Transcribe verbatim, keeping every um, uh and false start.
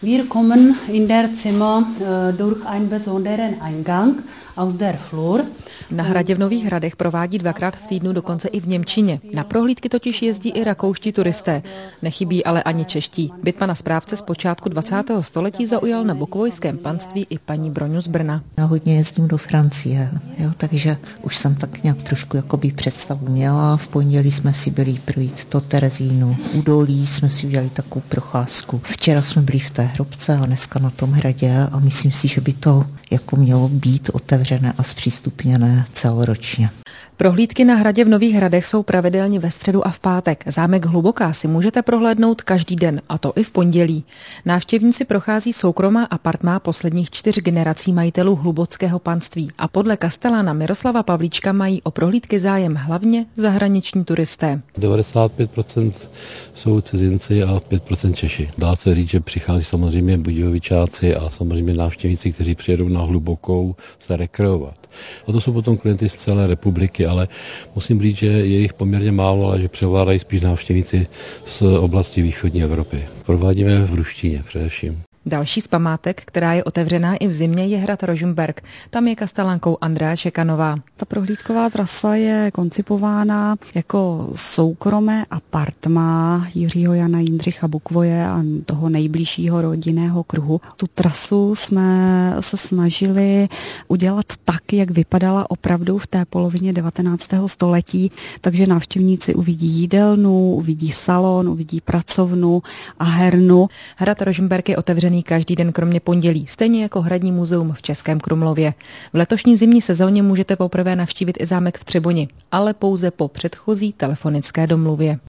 Wir kommen in der Zimmer durch einen besonderen Eingang aus der Flur. Na hradě v Nových Hradech provádí dvakrát v týdnu, dokonce i v němčině. Na prohlídky totiž jezdí i rakouští turisté. Nechybí ale ani čeští. Byt pana správce z počátku dvacátého století zaujal na Bukovojském panství i paní Broňu z Brna. Já hodně jezdím do Francie, jo, takže už jsem tak nějak trošku jakoby představu měla. V pondělí jsme si byli projít to Terezínu údolí, jsme si udělali takovou procházku. Včera jsme byli v té hrobce a dneska na tom hradě a myslím si, že by to jako mělo být otevřené a zpřístupněné celoročně. Prohlídky na hradě v Nových Hradech jsou pravidelně ve středu a v pátek. Zámek Hluboká si můžete prohlédnout každý den, a to i v pondělí. Návštěvníci prochází soukromá apartmá posledních čtyř generací majitelů Hlubockého panství a podle kastelána Miroslava Pavlíčka mají o prohlídky zájem hlavně zahraniční turisté. devadesát pět procent jsou cizinci a pět procent Češi. Dá se říct, že přichází samozřejmě Budějovičáci a samozřejmě návštěvníci, kteří přijedou na Hlubokou se rekreovat. A to jsou potom klienty z celé republiky, ale musím říct, že je jich poměrně málo, ale že převládají spíš návštěvníci z oblasti východní Evropy. Provádíme v ruštině především. Další z památek, která je otevřená i v zimě, je hrad Rožmberk. Tam je kastelánkou Andrea Čekanová. Ta prohlídková trasa je koncipována jako soukromé apartmá Jiřího Jana Jindřicha Bukvoje a toho nejbližšího rodinného kruhu. Tu trasu jsme se snažili udělat tak, jak vypadala opravdu v té polovině devatenáctého století, takže návštěvníci uvidí jídelnu, uvidí salon, uvidí pracovnu a hernu. Hrad Rožmberk je otevřený každý den kromě pondělí, stejně jako Hradní muzeum v Českém Krumlově. V letošní zimní sezóně můžete poprvé navštívit i zámek v Třeboni, ale pouze po předchozí telefonické domluvě.